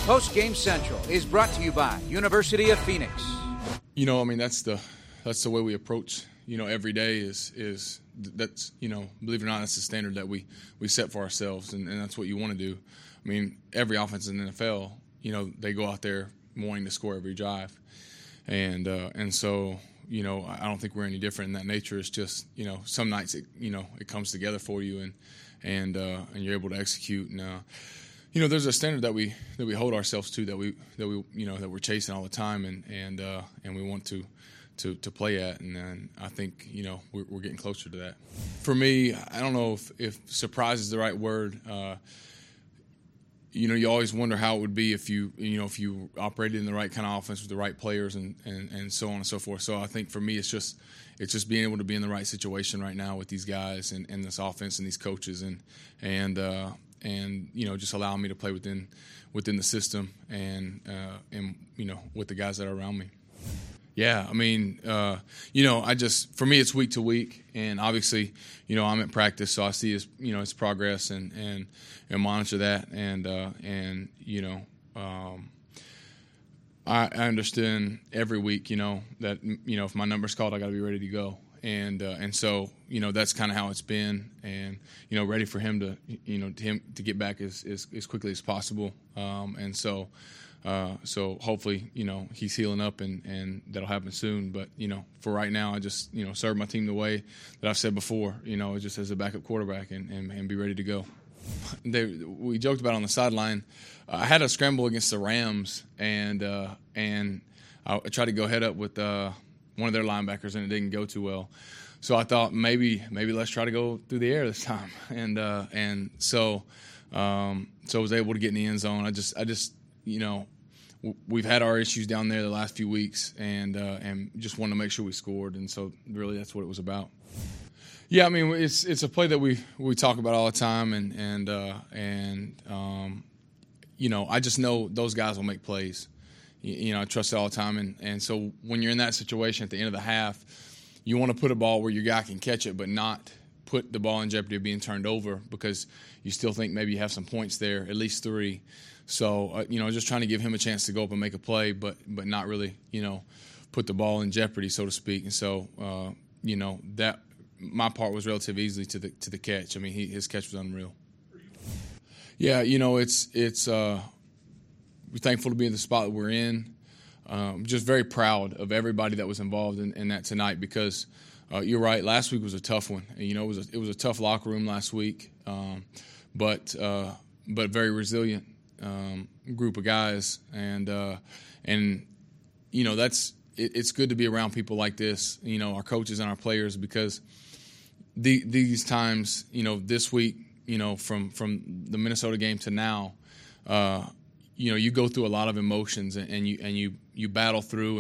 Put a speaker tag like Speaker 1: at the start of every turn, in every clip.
Speaker 1: Post Game Central is brought to you by University of Phoenix.
Speaker 2: You know, I mean, that's the way we approach, every day is that's, believe it or not, that's the standard that we set for ourselves, and that's what you want to do. I mean, every offense in the NFL, they go out there wanting to score every drive. And so, I don't think we're any different in that nature. It's just, some nights it comes together for you and you're able to execute. And there's a standard that we hold ourselves to that we're chasing all the time and we want to play at. And then I think we're getting closer to that. For me, I don't know if surprise is the right word. You always wonder how it would be if you operated in the right kind of offense with the right players and so on and so forth. So I think for me, it's just being able to be in the right situation right now with these guys and this offense and these coaches and just allowing me to play within the system and with the guys that are around me. Yeah, I mean, for me, it's week to week, and obviously, I'm at practice, so I see his progress and monitor that, and I understand every week, that if my number's called, I got to be ready to go, and so that's kind of how it's been, and ready for him to get back as quickly as possible, and so. So hopefully, he's healing up and that'll happen soon. But, for right now, I just, serve my team the way that I've said before, just as a backup quarterback and be ready to go. We joked about on the sideline. I had a scramble against the Rams and I tried to go head up with one of their linebackers and it didn't go too well. So I thought maybe let's try to go through the air this time. And so I was able to get in the end zone. I just we've had our issues down there the last few weeks, and just wanted to make sure we scored, and so really that's what it was about. Yeah, I mean it's a play that we talk about all the time, and I just know those guys will make plays. I trust it all the time, and so when you're in that situation at the end of the half, you want to put a ball where your guy can catch it, but not put the ball in jeopardy of being turned over because you still think maybe you have some points there, at least 3. So, just trying to give him a chance to go up and make a play, but not really, put the ball in jeopardy, so to speak. And so, that my part was relatively easily to the catch. I mean, his catch was unreal. Yeah, it's we're thankful to be in the spot that we're in. Just very proud of everybody that was involved in that tonight because you're right. Last week was a tough one. It was a tough locker room last week, but very resilient. Group of guys, and it's good to be around people like this, our coaches and our players, because these times, this week, from the Minnesota game to now, you go through a lot of emotions and you battle through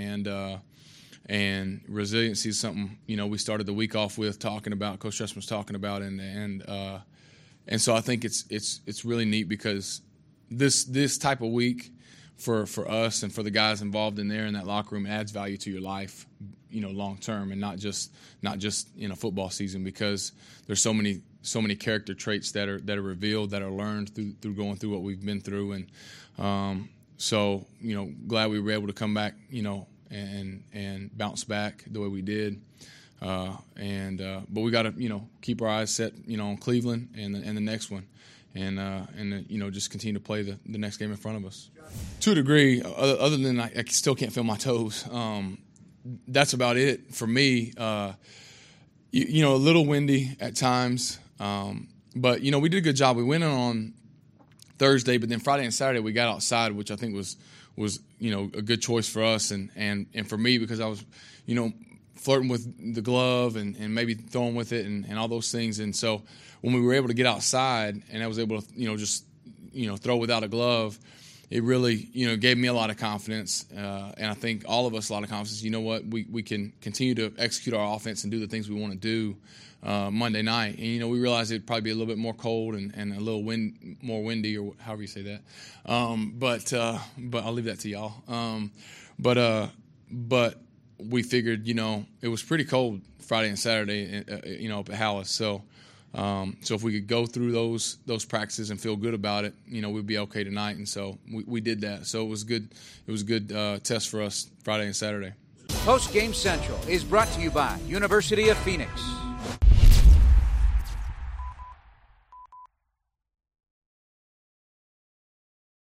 Speaker 2: and resiliency is something we started the week off with talking about. Coach Trestman was talking about, and so I think it's really neat because this type of week for us and for the guys involved in that locker room adds value to your life, long term, and not just in a football season, because there's so many character traits that are revealed, that are learned through going through what we've been through, and so glad we were able to come back, and bounce back the way we did. But we got to keep our eyes set on Cleveland and the next one. And just continue to play the next game in front of us. To a degree, other than I still can't feel my toes. That's about it for me. A little windy at times, but we did a good job. We went in on Thursday, but then Friday and Saturday we got outside, which I think was a good choice for us and for me, because I was flirting with the glove and maybe throwing with it and all those things, and so when we were able to get outside and I was able to, just, throw without a glove, it really, gave me a lot of confidence. And I think all of us a lot of confidence. You know what? We can continue to execute our offense and do the things we want to do Monday night. And, we realized it'd probably be a little bit more cold and a little more windy, or however you say that. But I'll leave that to y'all. But we figured, it was pretty cold Friday and Saturday, up at Hallis. So So if we could go through those practices and feel good about it, we'd be okay tonight. And so we did that. So it was good. It was a good test for us Friday and Saturday.
Speaker 1: Post Game Central is brought to you by University of Phoenix.